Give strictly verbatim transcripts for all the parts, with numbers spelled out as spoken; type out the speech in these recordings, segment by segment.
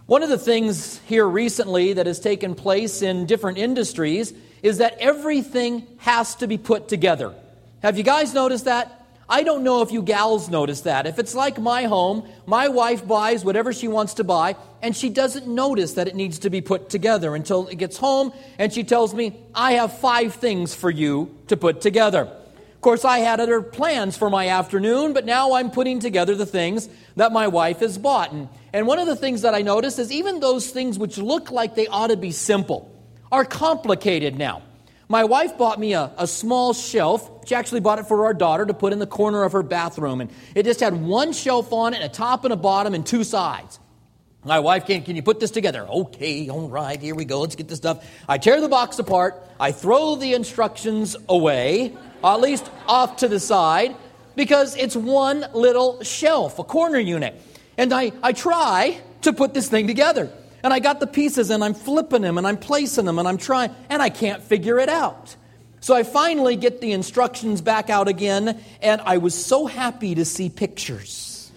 One of the things here recently that has taken place in different industries is that everything has to be put together. Have you guys noticed that? I don't know if you gals notice that. If it's like my home, my wife buys whatever she wants to buy, and she doesn't notice that it needs to be put together until it gets home, and she tells me, I have five things for you to put together. Of course, I had other plans for my afternoon, but now I'm putting together the things that my wife has bought. And, and one of the things that I noticed is even those things which look like they ought to be simple are complicated now. My wife bought me a, a small shelf. She actually bought it for our daughter to put in the corner of her bathroom. And it just had one shelf on it, a top and a bottom, and two sides. My wife came, can you put this together? Okay, all right, here we go. Let's get this stuff. I tear the box apart. I throw the instructions away, or at least off to the side, because it's one little shelf, a corner unit. And I, I try to put this thing together. And I got the pieces, and I'm flipping them, and I'm placing them, and I'm trying, and I can't figure it out. So I finally get the instructions back out again, and I was so happy to see pictures.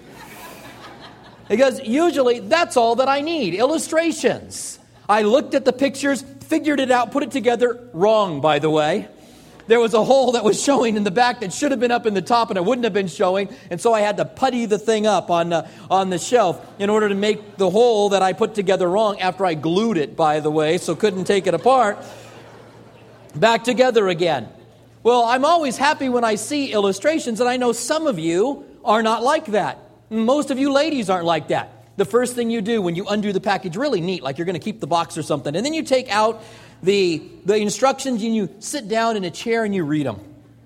Because usually that's all that I need, illustrations. I looked at the pictures, figured it out, put it together. Wrong, by the way. There was a hole that was showing in the back that should have been up in the top, and it wouldn't have been showing. And so I had to putty the thing up on uh, on the shelf in order to make the hole that I put together wrong after I glued it, by the way, so couldn't take it apart, back together again. Well, I'm always happy when I see illustrations, and I know some of you are not like that. Most of you ladies aren't like that. The first thing you do when you undo the package, really neat, like you're going to keep the box or something, and then you take out the the instructions and you sit down in a chair and you read them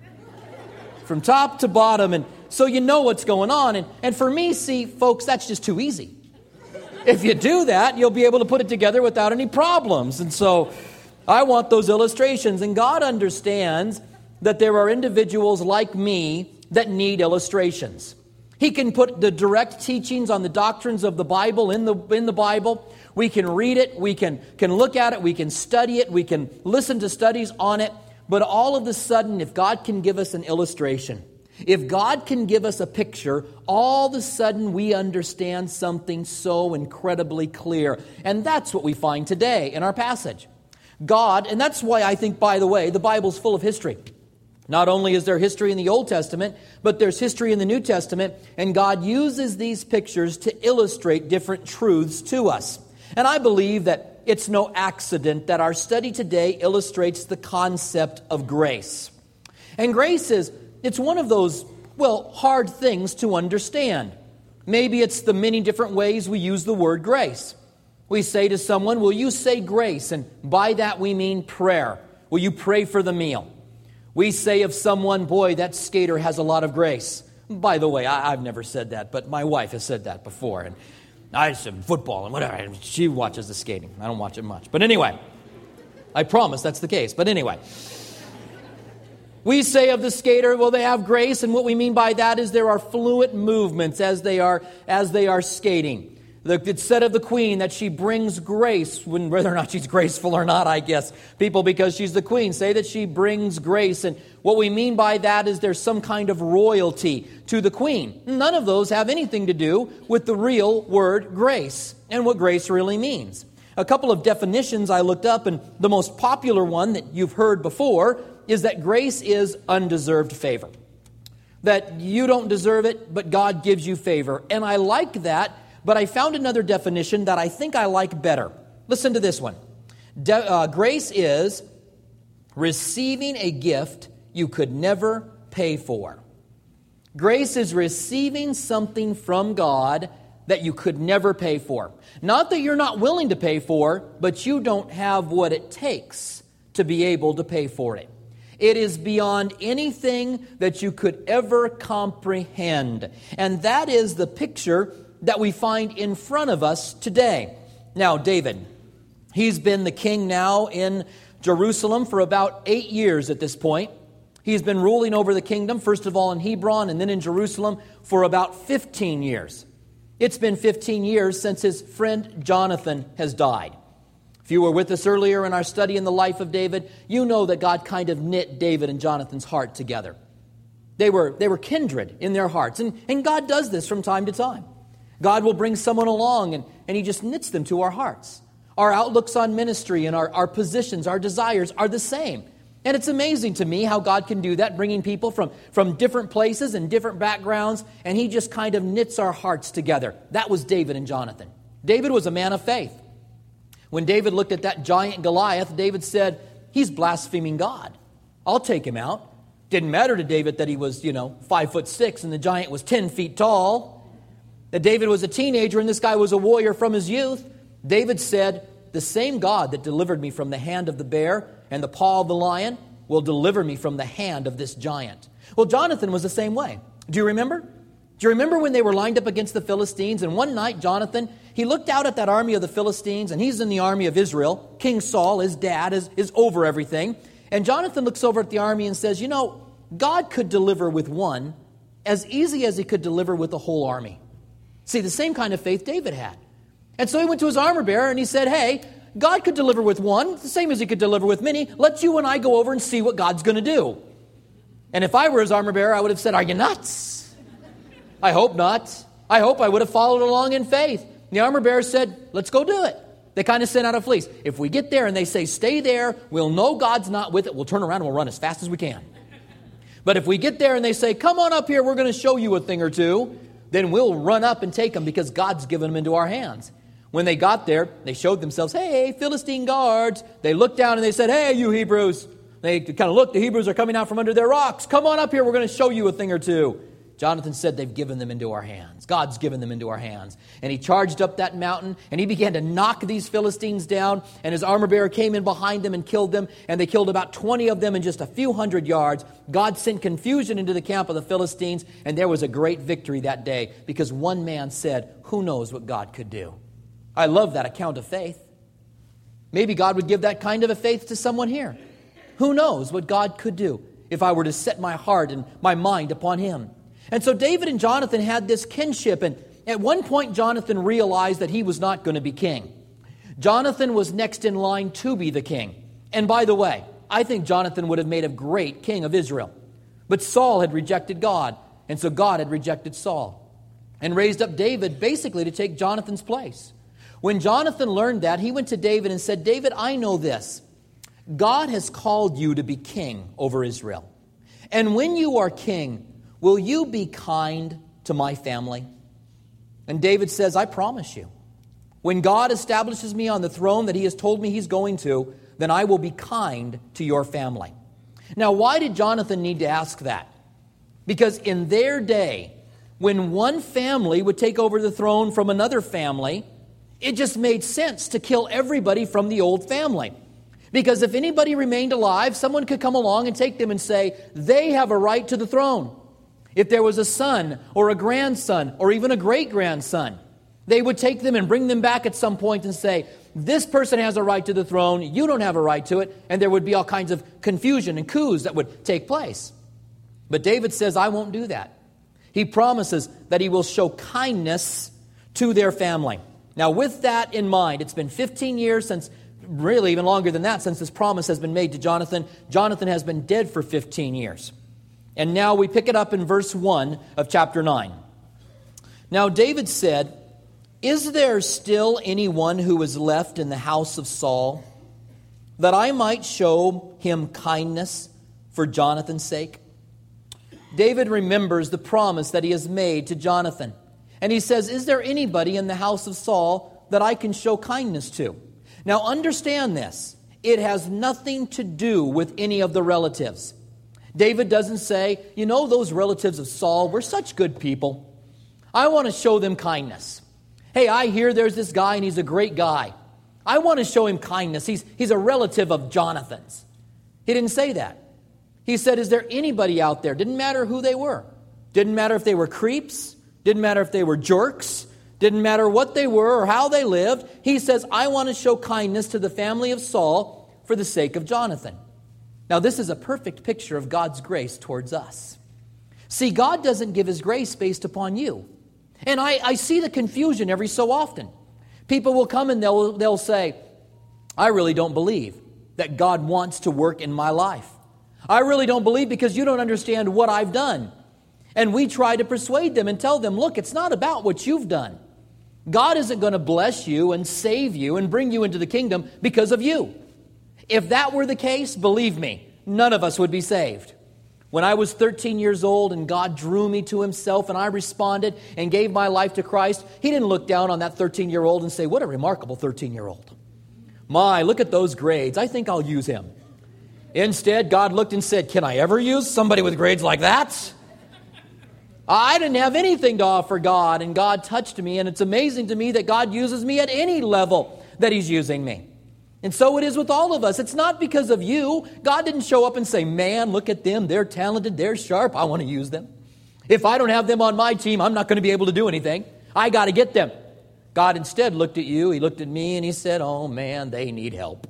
from top to bottom, and so you know what's going on. And, and for me, see, folks, that's just too easy. If you do that, you'll be able to put it together without any problems. And so I want those illustrations, and God understands that there are individuals like me that need illustrations. He can put the direct teachings on the doctrines of the Bible in the in the Bible. We can read it, we can, can look at it, we can study it, we can listen to studies on it. But all of a sudden, if God can give us an illustration, if God can give us a picture, all of a sudden we understand something so incredibly clear. And that's what we find today in our passage. God, and that's why I think, by the way, the Bible's full of history. Not only is there history in the Old Testament, but there's history in the New Testament, and God uses these pictures to illustrate different truths to us. And I believe that it's no accident that our study today illustrates the concept of grace. And grace is, it's one of those, well, hard things to understand. Maybe it's the many different ways we use the word grace. We say to someone, will you say grace? And by that we mean prayer. Will you pray for the meal? We say of someone, boy, that skater has a lot of grace. By the way, I, I've never said that, but my wife has said that before. And I said football and whatever. And she watches the skating. I don't watch it much. But anyway, I promise that's the case. But anyway, we say of the skater, well, they have grace. And what we mean by that is there are fluent movements as they are as they are skating. It's said of the queen that she brings grace, when, whether or not she's graceful or not, I guess. People, because she's the queen, say that she brings grace. And what we mean by that is there's some kind of royalty to the queen. None of those have anything to do with the real word grace and what grace really means. A couple of definitions I looked up, and the most popular one that you've heard before is that grace is undeserved favor. That you don't deserve it, but God gives you favor. And I like that. But I found another definition that I think I like better. Listen to this one. De- uh, grace is receiving a gift you could never pay for. Grace is receiving something from God that you could never pay for. Not that you're not willing to pay for, but you don't have what it takes to be able to pay for it. It is beyond anything that you could ever comprehend. And that is the picture that we find in front of us today. Now, David, he's been the king now in Jerusalem for about eight years at this point. He's been ruling over the kingdom, first of all in Hebron and then in Jerusalem, for about fifteen years. It's been fifteen years since his friend Jonathan has died. If you were with us earlier in our study in the life of David, you know that God kind of knit David and Jonathan's heart together. They were, they were kindred in their hearts, and, and God does this from time to time. God will bring someone along and, and He just knits them to our hearts. Our outlooks on ministry and our, our positions, our desires are the same. And it's amazing to me how God can do that, bringing people from, from different places and different backgrounds, and He just kind of knits our hearts together. That was David and Jonathan. David was a man of faith. When David looked at that giant Goliath, David said, he's blaspheming God. I'll take him out. Didn't matter to David that he was, you know, five foot six and the giant was ten feet tall. That David was a teenager and this guy was a warrior from his youth. David said, the same God that delivered me from the hand of the bear and the paw of the lion will deliver me from the hand of this giant. Well, Jonathan was the same way. Do you remember? Do you remember when they were lined up against the Philistines? And one night, Jonathan, he looked out at that army of the Philistines, and he's in the army of Israel. King Saul, his dad, is, is over everything. And Jonathan looks over at the army and says, you know, God could deliver with one as easy as He could deliver with the whole army. See, the same kind of faith David had. And so he went to his armor bearer and he said, hey, God could deliver with one, the same as He could deliver with many. Let you and I go over and see what God's going to do. And if I were his armor bearer, I would have said, are you nuts? I hope not. I hope I would have followed along in faith. The armor bearer said, let's go do it. They kind of sent out a fleece. If we get there and they say, stay there, we'll know God's not with it. We'll turn around and we'll run as fast as we can. But if we get there and they say, come on up here, we're going to show you a thing or two, then we'll run up and take them because God's given them into our hands. When they got there, they showed themselves, hey, Philistine guards. They looked down and they said, hey, you Hebrews. They kind of looked, the Hebrews are coming out from under their rocks. Come on up here, we're going to show you a thing or two. Jonathan said, they've given them into our hands. God's given them into our hands. And he charged up that mountain, and he began to knock these Philistines down, and his armor bearer came in behind them and killed them, and they killed about twenty of them in just a few hundred yards. God sent confusion into the camp of the Philistines, and there was a great victory that day, because one man said, who knows what God could do? I love that account of faith. Maybe God would give that kind of a faith to someone here. Who knows what God could do if I were to set my heart and my mind upon Him? And so David and Jonathan had this kinship, and at one point Jonathan realized that he was not going to be king. Jonathan was next in line to be the king. And by the way, I think Jonathan would have made a great king of Israel. But Saul had rejected God, and so God had rejected Saul and raised up David basically to take Jonathan's place. When Jonathan learned that, he went to David and said, David, I know this. God has called you to be king over Israel. And when you are king, will you be kind to my family? And David says, I promise you, when God establishes me on the throne that He has told me He's going to, then I will be kind to your family. Now, why did Jonathan need to ask that? Because in their day, when one family would take over the throne from another family, it just made sense to kill everybody from the old family. Because if anybody remained alive, someone could come along and take them and say, they have a right to the throne. If there was a son or a grandson or even a great-grandson, they would take them and bring them back at some point and say, this person has a right to the throne, you don't have a right to it, and there would be all kinds of confusion and coups that would take place. But David says, I won't do that. He promises that he will show kindness to their family. Now, with that in mind, it's been fifteen years since, really even longer than that, since this promise has been made to Jonathan. Jonathan has been dead for fifteen years. And now we pick it up in verse one of chapter nine. Now David said, is there still anyone who is left in the house of Saul, that I might show him kindness for Jonathan's sake? David remembers the promise that he has made to Jonathan. And he says, is there anybody in the house of Saul that I can show kindness to? Now understand this. It has nothing to do with any of the relatives. David doesn't say, you know, those relatives of Saul were such good people. I want to show them kindness. Hey, I hear there's this guy and he's a great guy. I want to show him kindness. He's, he's a relative of Jonathan's. He didn't say that. He said, is there anybody out there? Didn't matter who they were. Didn't matter if they were creeps. Didn't matter if they were jerks. Didn't matter what they were or how they lived. He says, I want to show kindness to the family of Saul for the sake of Jonathan. Now, this is a perfect picture of God's grace towards us. See, God doesn't give His grace based upon you. And I, I see the confusion every so often. People will come and they'll, they'll say, I really don't believe that God wants to work in my life. I really don't believe because you don't understand what I've done. And we try to persuade them and tell them, look, it's not about what you've done. God isn't going to bless you and save you and bring you into the kingdom because of you. If that were the case, believe me, none of us would be saved. When I was thirteen years old and God drew me to Himself and I responded and gave my life to Christ, He didn't look down on that thirteen-year-old and say, what a remarkable thirteen-year-old. My, look at those grades. I think I'll use him. Instead, God looked and said, can I ever use somebody with grades like that? I didn't have anything to offer God, and God touched me, and it's amazing to me that God uses me at any level that He's using me. And so it is with all of us. It's not because of you. God didn't show up and say, man, look at them. They're talented. They're sharp. I want to use them. If I don't have them on my team, I'm not going to be able to do anything. I got to get them. God instead looked at you. He looked at me and He said, oh man, they need help.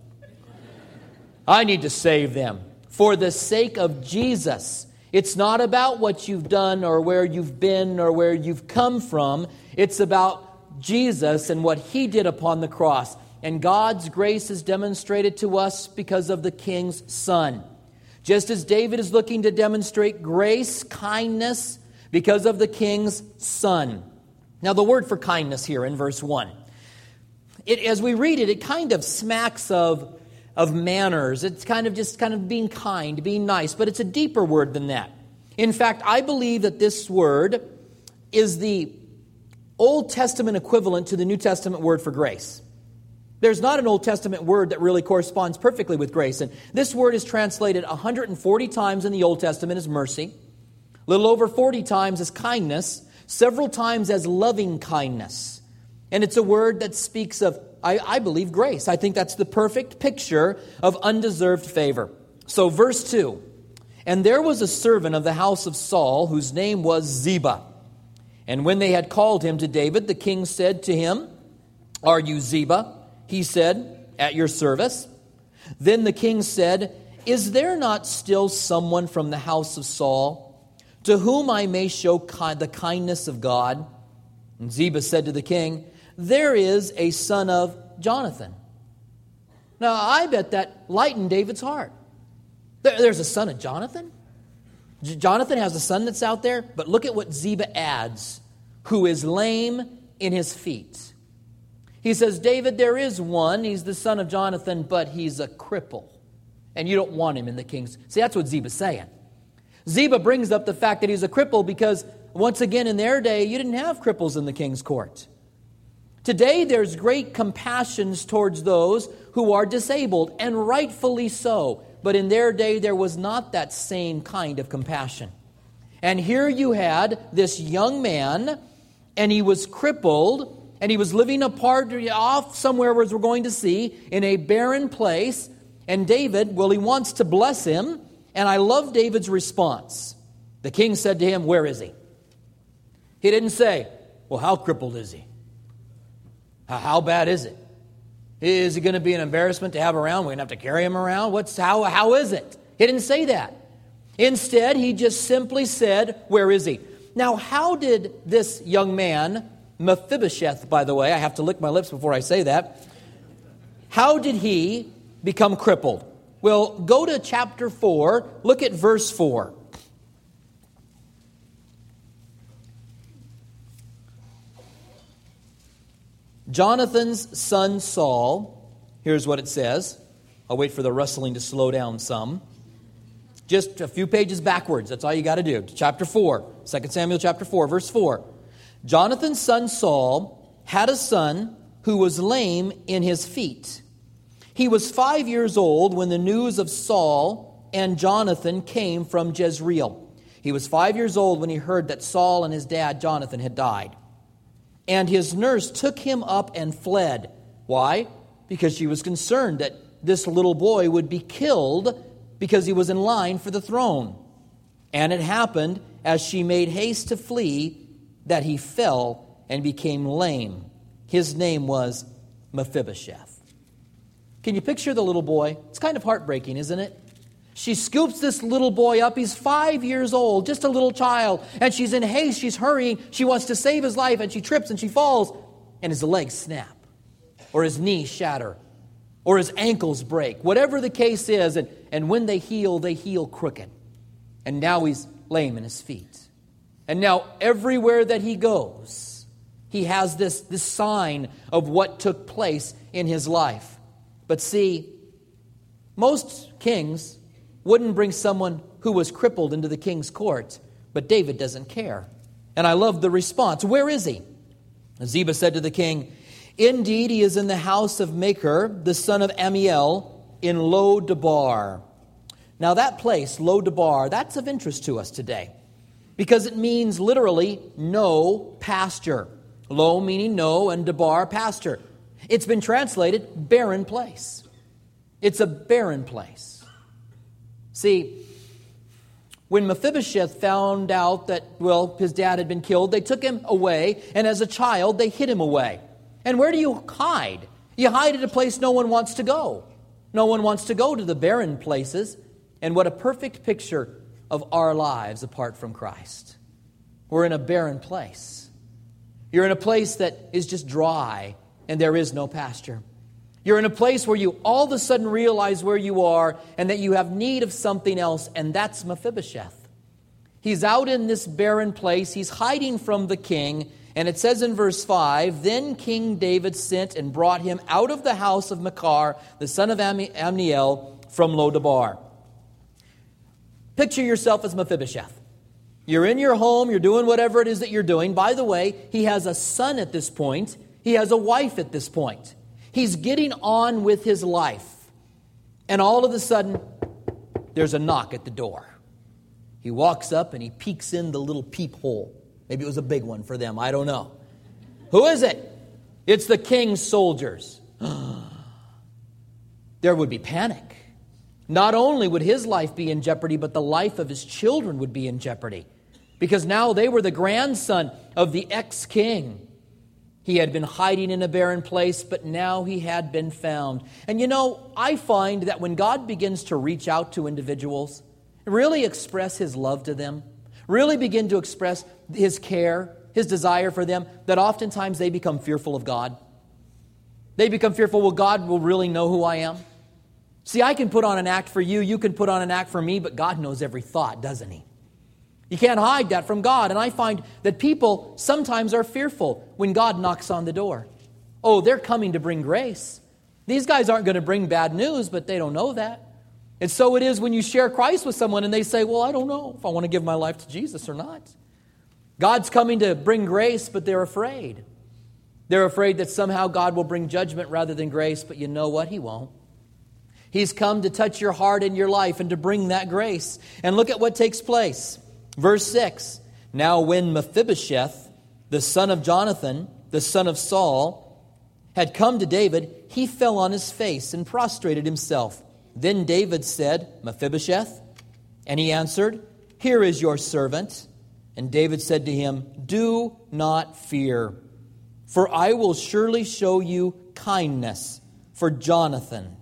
I need to save them for the sake of Jesus. It's not about what you've done or where you've been or where you've come from. It's about Jesus and what He did upon the cross. And God's grace is demonstrated to us because of the King's Son. Just as David is looking to demonstrate grace, kindness, because of the King's Son. Now, the word for kindness here in verse one. It, as we read it, it kind of smacks of, of manners. It's kind of just kind of being kind, being nice. But it's a deeper word than that. In fact, I believe that this word is the Old Testament equivalent to the New Testament word for grace. There's not an Old Testament word that really corresponds perfectly with grace. And this word is translated one hundred forty times in the Old Testament as mercy, a little over forty times as kindness, several times as loving kindness. And it's a word that speaks of, I, I believe, grace. I think that's the perfect picture of undeserved favor. So verse two, and there was a servant of the house of Saul whose name was Ziba. And when they had called him to David, the king said to him, are you Ziba? He said, at your service. Then the king said, is there not still someone from the house of Saul to whom I may show ki- the kindness of God? And Ziba said to the king, there is a son of Jonathan. Now, I bet that lightened David's heart. There, there's a son of Jonathan? J- Jonathan has a son that's out there, but look at what Ziba adds, who is lame in his feet. He says, David, there is one. He's the son of Jonathan, but he's a cripple. And you don't want him in the king's. See, that's what Ziba's saying. Ziba brings up the fact that he's a cripple because, once again, in their day, you didn't have cripples in the king's court. Today, there's great compassion towards those who are disabled, and rightfully so. But in their day, there was not that same kind of compassion. And here you had this young man, and he was crippled, and he was living apart off somewhere, as we're going to see, in a barren place. And David, well, he wants to bless him. And I love David's response. The king said to him, where is he? He didn't say, well, how crippled is he? How bad is it? Is he going to be an embarrassment to have around? We're going to have to carry him around? What's how? How is it? He didn't say that. Instead, he just simply said, where is he? Now, how did this young man, Mephibosheth, by the way, I have to lick my lips before I say that. How did he become crippled? Well, go to chapter four. Look at verse four. Jonathan's son Saul, here's what it says. I'll wait for the rustling to slow down some. Just a few pages backwards. That's all you got to do. Chapter four, Second Samuel chapter four, verse four. Jonathan's son Saul had a son who was lame in his feet. He was five years old when the news of Saul and Jonathan came from Jezreel. He was five years old when he heard that Saul and his dad Jonathan had died. And his nurse took him up and fled. Why? Because she was concerned that this little boy would be killed because he was in line for the throne. And it happened, as she made haste to flee, that he fell and became lame. His name was Mephibosheth. Can you picture the little boy? It's kind of heartbreaking, isn't it? She scoops this little boy up. He's five years old, just a little child. And she's in haste. She's hurrying. She wants to save his life. And she trips and she falls. And his legs snap. Or his knees shatter. Or his ankles break. Whatever the case is. And, and when they heal, they heal crooked. And now he's lame in his feet. And now everywhere that he goes, He has this, this sign of what took place in his life. But see, most kings wouldn't bring someone who was crippled into the king's court, but David doesn't care. And I love the response. Where is he? Ziba said to the king, indeed, he is in the house of Machir, the son of Ammiel, in Lo-debar. Now that place, Lo-debar, that's of interest to us today, because it means literally no pasture. Lo meaning no, and debar, pasture. It's been translated barren place. It's a barren place. See, when Mephibosheth found out that, well, his dad had been killed, they took him away, and as a child, they hid him away. And where do you hide? You hide at a place no one wants to go. No one wants to go to the barren places. And what a perfect picture of our lives apart from Christ. We're in a barren place. You're in a place that is just dry, and there is no pasture. You're in a place where you all of a sudden realize where you are and that you have need of something else, and that's Mephibosheth. He's out in this barren place. He's hiding from the king, and it says in verse five, then King David sent and brought him out of the house of Machir, the son of Am- Ammiel, from Lo-debar. Picture yourself as Mephibosheth. You're in your home, you're doing whatever it is that you're doing. By the way, he has a son at this point. He has a wife at this point. He's getting on with his life. And all of a sudden, there's a knock at the door. He walks up and he peeks in the little peephole. Maybe it was a big one for them. I don't know. Who is it? It's the king's soldiers. There would be panic. Not only would his life be in jeopardy, but the life of his children would be in jeopardy. Because now they were the grandson of the ex-king. He had been hiding in a barren place, but now he had been found. And you know, I find that when God begins to reach out to individuals, really express his love to them, really begin to express his care, his desire for them, that oftentimes they become fearful of God. They become fearful, well, God will really know who I am. See, I can put on an act for you, you can put on an act for me, but God knows every thought, doesn't he? You can't hide that from God. And I find that people sometimes are fearful when God knocks on the door. Oh, they're coming to bring grace. These guys aren't going to bring bad news, but they don't know that. And so it is when you share Christ with someone and they say, well, I don't know if I want to give my life to Jesus or not. God's coming to bring grace, but they're afraid. They're afraid that somehow God will bring judgment rather than grace, but you know what? He won't. He's come to touch your heart and your life and to bring that grace. And look at what takes place. Verse six, now when Mephibosheth, the son of Jonathan, the son of Saul, had come to David, he fell on his face and prostrated himself. Then David said, Mephibosheth? And he answered, here is your servant. And David said to him, do not fear, for I will surely show you kindness for Jonathan,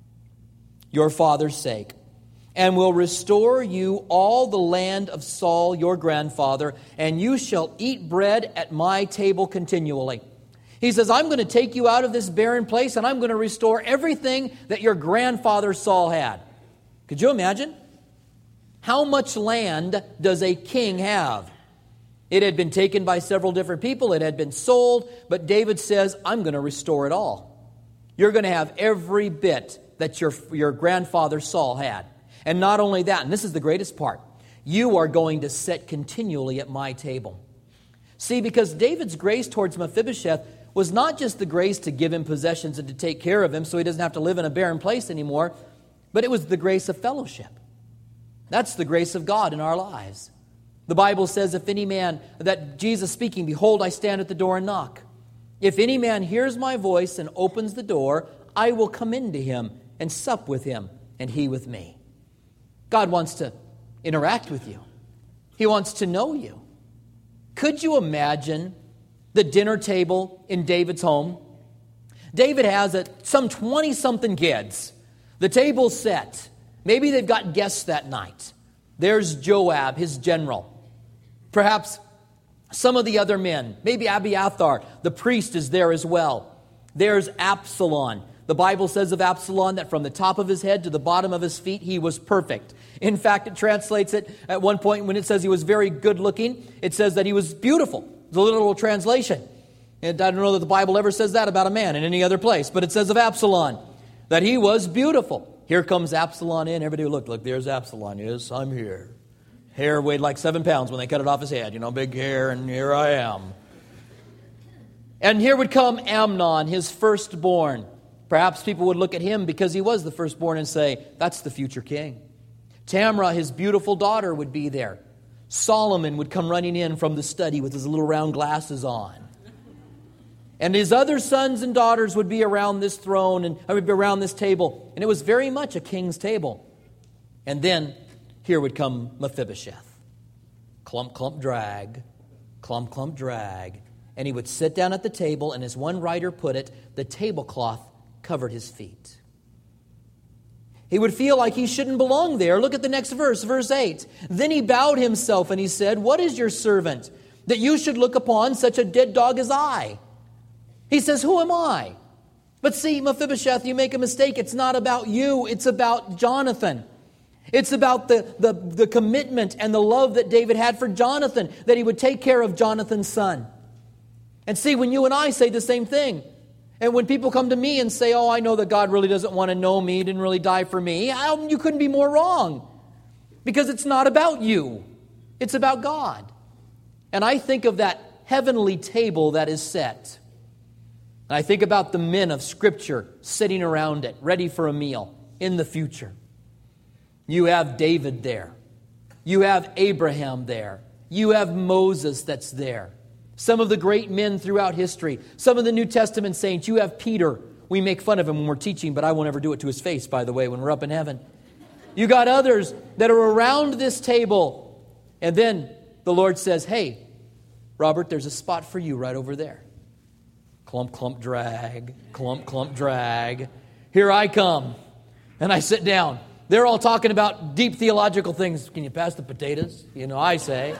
your father's sake, and will restore you all the land of Saul your grandfather, and you shall eat bread at my table continually. He says, I'm going to take you out of this barren place, and I'm going to restore everything that your grandfather Saul had. Could you imagine? How much land does a king have? It had been taken by several different people. It had been sold, but David says, I'm going to restore it all. You're going to have every bit that your, your grandfather Saul had. And not only that, and this is the greatest part, you are going to sit continually at my table. See, because David's grace towards Mephibosheth was not just the grace to give him possessions and to take care of him so he doesn't have to live in a barren place anymore, but it was the grace of fellowship. That's the grace of God in our lives. The Bible says, if any man, that Jesus speaking, behold, I stand at the door and knock. If any man hears my voice and opens the door, I will come into him and sup with him and he with me. God wants to interact with you. He wants to know you. Could you imagine the dinner table in David's home? David has a, some twenty-something kids. The table's set. Maybe they've got guests that night. There's Joab, his general. Perhaps some of the other men. Maybe Abiathar, the priest, is there as well. There's Absalom. The Bible says of Absalom that from the top of his head to the bottom of his feet, he was perfect. In fact, it translates it at one point when it says he was very good looking. It says that he was beautiful. It's a literal translation. And I don't know that the Bible ever says that about a man in any other place, but it says of Absalom that he was beautiful. Here comes Absalom in. Everybody looked, look, there's Absalom. Yes, I'm here. Hair weighed like seven pounds when they cut it off his head. You know, big hair, and here I am. And here would come Amnon, his firstborn. Perhaps people would look at him because he was the firstborn and say, that's the future king. Tamar, his beautiful daughter, would be there. Solomon would come running in from the study with his little round glasses on. And his other sons and daughters would be around this throne and would be around this table. And it was very much a king's table. And then here would come Mephibosheth. Clump, clump, drag. Clump, clump, drag. And he would sit down at the table, and as one writer put it, the tablecloth covered his feet. He would feel like he shouldn't belong there. Look at the next verse, verse eight. Then he bowed himself and he said, what is your servant, that you should look upon such a dead dog as I? He says, who am I? But see, Mephibosheth, you make a mistake. It's not about you. It's about Jonathan. It's about the, the, the commitment and the love that David had for Jonathan, that he would take care of Jonathan's son. And see, when you and I say the same thing, and when people come to me and say, oh, I know that God really doesn't want to know me, He didn't really die for me, I, you couldn't be more wrong. Because it's not about you. It's about God. And I think of that heavenly table that is set. And I think about the men of Scripture sitting around it, ready for a meal in the future. You have David there. You have Abraham there. You have Moses that's there. Some of the great men throughout history. Some of the New Testament saints. You have Peter. We make fun of him when we're teaching, but I won't ever do it to his face, by the way, when we're up in heaven. You got others that are around this table. And then the Lord says, hey, Robert, there's a spot for you right over there. Clump, clump, drag. Clump, clump, drag. Here I come. And I sit down. They're all talking about deep theological things. Can you pass the potatoes? You know, I say.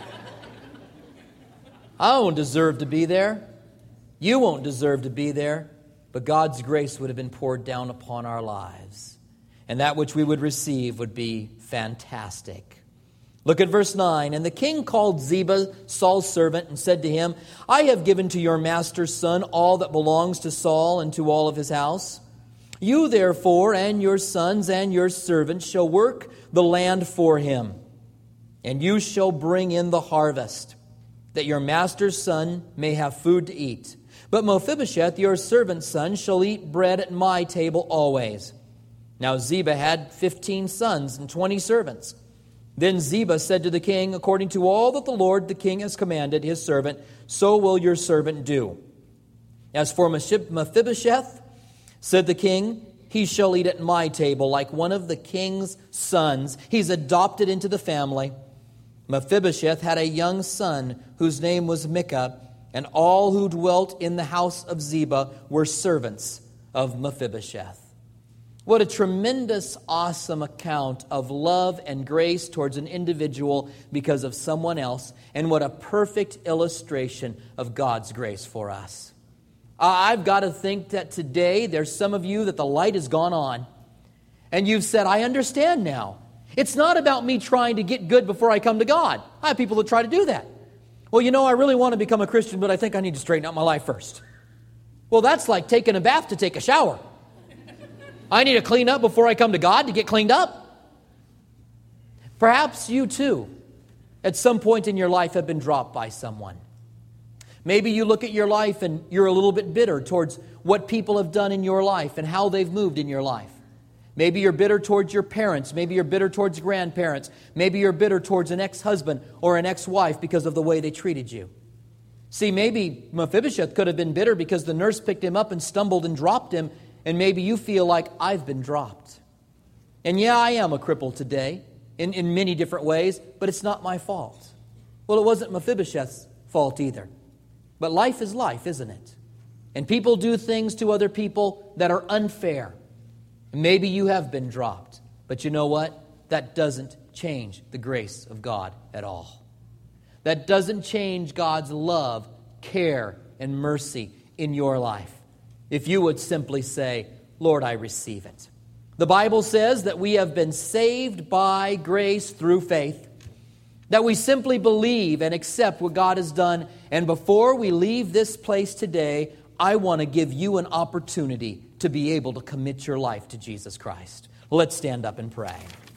I don't deserve to be there. You won't deserve to be there. But God's grace would have been poured down upon our lives. And that which we would receive would be fantastic. Look at verse nine. And the king called Ziba, Saul's servant, and said to him, I have given to your master's son all that belongs to Saul and to all of his house. You therefore and your sons and your servants shall work the land for him. And you shall bring in the harvest, that your master's son may have food to eat. But Mephibosheth, your servant's son, shall eat bread at my table always. Now Ziba had fifteen sons and twenty servants. Then Ziba said to the king, according to all that the Lord the king has commanded his servant, so will your servant do. As for Mephibosheth, said the king, he shall eat at my table like one of the king's sons. He's adopted into the family. Mephibosheth had a young son whose name was Micah, and all who dwelt in the house of Ziba were servants of Mephibosheth. What a tremendous, awesome account of love and grace towards an individual because of someone else, and what a perfect illustration of God's grace for us. I've got to think that today there's some of you that the light has gone on, and you've said, I understand now. It's not about me trying to get good before I come to God. I have people that try to do that. Well, you know, I really want to become a Christian, but I think I need to straighten out my life first. Well, that's like taking a bath to take a shower. I need to clean up before I come to God to get cleaned up. Perhaps you too, at some point in your life, have been dropped by someone. Maybe you look at your life and you're a little bit bitter towards what people have done in your life and how they've moved in your life. Maybe you're bitter towards your parents. Maybe you're bitter towards grandparents. Maybe you're bitter towards an ex-husband or an ex-wife because of the way they treated you. See, maybe Mephibosheth could have been bitter because the nurse picked him up and stumbled and dropped him, and maybe you feel like, I've been dropped. And yeah, I am a cripple today in, in many different ways, but it's not my fault. Well, it wasn't Mephibosheth's fault either. But life is life, isn't it? And people do things to other people that are unfair. Maybe you have been dropped, but you know what? That doesn't change the grace of God at all. That doesn't change God's love, care, and mercy in your life. If you would simply say, Lord, I receive it. The Bible says that we have been saved by grace through faith. That we simply believe and accept what God has done. And before we leave this place today, I want to give you an opportunity to be able to commit your life to Jesus Christ. Let's stand up and pray.